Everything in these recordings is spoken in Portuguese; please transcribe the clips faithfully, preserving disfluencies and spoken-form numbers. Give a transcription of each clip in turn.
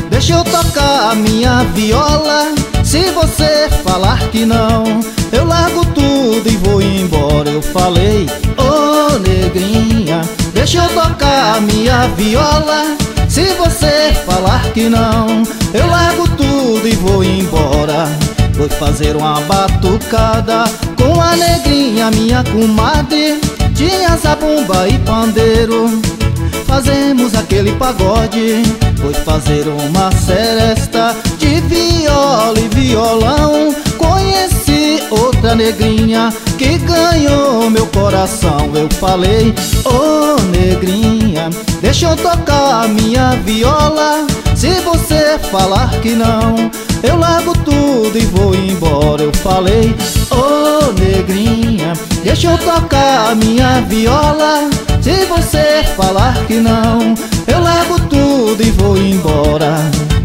deixa eu tocar a minha viola. Se você falar que não, eu largo tudo e vou embora. Eu falei, ô oh, negrinha, deixa eu tocar a minha viola. Se você falar que não, eu largo tudo e vou embora. Vou fazer uma batucada com a negrinha, minha comadre. Tinha zabumba e pandeiro, fazemos aquele pagode. Vou fazer uma seresta de viola e violão. Conheci outra negrinha que ganhou meu coração. Eu falei, ô oh, negrinha, deixa eu tocar a minha viola. Se você falar que não, eu largo tudo e vou embora. Eu falei, ô oh, negrinha, deixa eu tocar a minha viola. Se você falar que não, eu largo tudo e vou embora.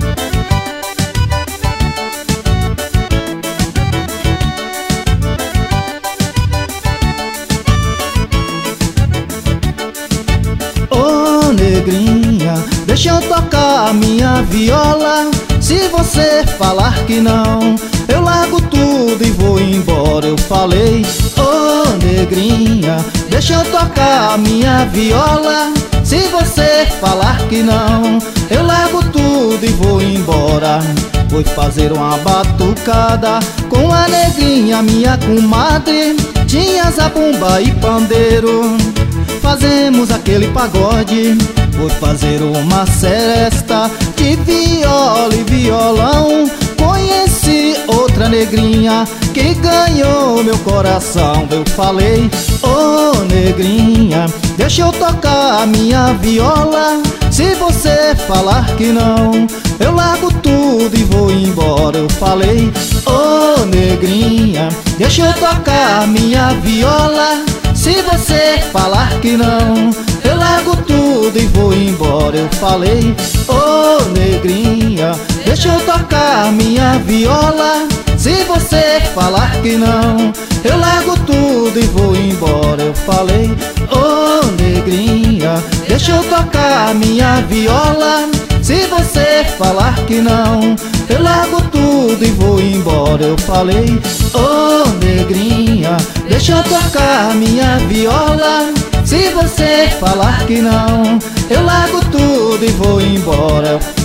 Ô oh, negrinha, deixa eu tocar a minha viola. Se você falar que não, eu largo tudo e vou embora. Eu falei, ô oh, negrinha, deixa eu tocar a minha viola. Se você falar que não, eu largo tudo e vou embora. Vou fazer uma batucada com a negrinha, minha comadre. Tinha zabumba e pandeiro, fazemos aquele pagode. Vou fazer uma seresta de viola e violão. Conheci outra negrinha que ganhou meu coração. Eu falei, ô oh, negrinha, deixa eu tocar a minha viola. Se você falar que não, eu largo tudo e vou embora. Eu falei, ô oh, negrinha, deixa eu tocar a minha viola. Se você falar que não, eu largo tudo e vou embora. Eu falei, ô oh, negrinha, deixa eu tocar a minha viola. Se você falar que não, eu largo tudo e vou embora. Eu falei, ô oh, negrinha, deixa eu tocar a minha viola. Se você falar que não, eu largo tudo e vou embora. Eu falei, ô oh, negrinha, deixa eu tocar a minha viola. Se você falar que não, eu largo tudo e vou embora.